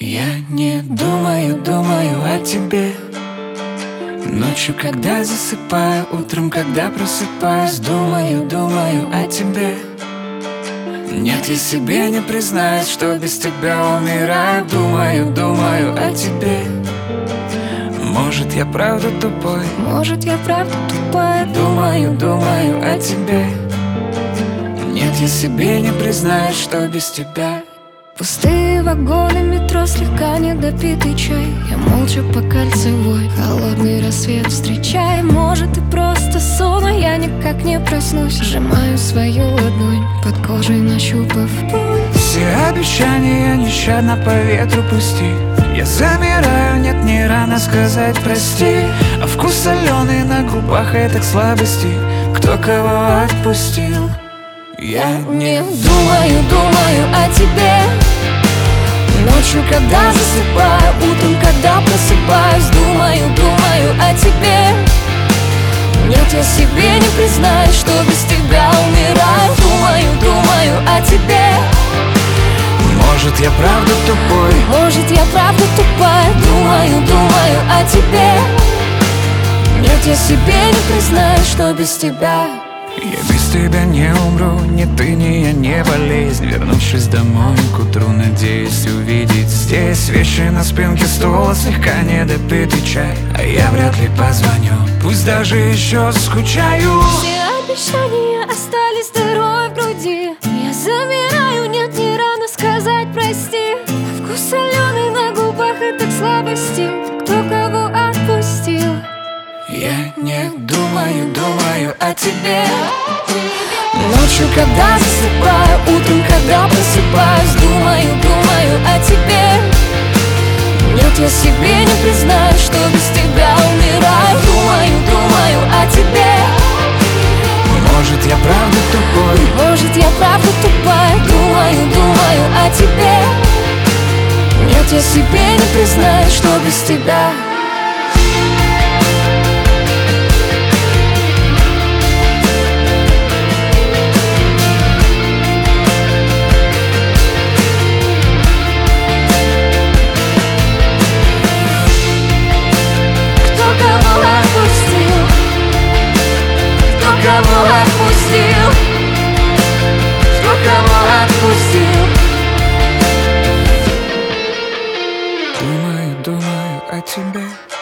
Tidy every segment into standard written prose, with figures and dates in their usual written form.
Я не думаю о тебе. Ночью, когда засыпаю, утром, когда просыпаюсь, думаю о тебе. Нет, я себе не признаюсь, что без тебя умираю. Думаю о тебе. Может, я правда тупой, может, я правда тупая. Думаю о тебе. Нет, я себе не признаюсь, что без тебя. Пустые вагоны, метро, слегка недопитый чай. Я молча по кольцевой, холодный рассвет встречай. Может, и просто сон, а я никак не проснусь. Сжимаю свою ладонь, под кожей нащупав боль. Все обещания нещадно по ветру пусти. Я замираю, нет, не рано сказать прости. А вкус соленый на губах — это к слабости. Кто кого отпустил? Я не думаю о тебе. Ночью, когда засыпаю, утром, когда просыпаюсь, думаю о тебе. Нет, я себе не признаюсь, что без тебя умираю. Думаю о тебе. Может, я правда тупой, может, я правда тупая. Думаю о тебе. Нет, я себе не признаюсь, что без тебя. я без тебя не умру, ни ты, ни я, не болезнь. Вернувшись домой к утру, надеюсь увидеть здесь вещи на спинке стула, слегка недопитый чай. А я вряд ли позвоню, пусть даже еще скучаю. Все обещания остались дырой в груди. Я замираю, нет, не рано сказать прости. Вкус соленый на губах — это к слабости. Кто кого отпустил? Я не думаю о тебе. Ночью, когда засыпаю, утром, когда просыпаюсь, думаю о тебе. Нет, я себе не признаюсь, что без тебя умираю. Думаю о тебе. Может, я правда тупой, может, я правда тупая. Думаю о тебе. Нет, я себе не признаюсь, что без тебя. Думаю о тебе.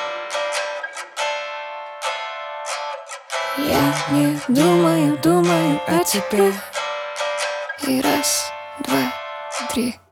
Я не думаю о тебе. И раз, два, три.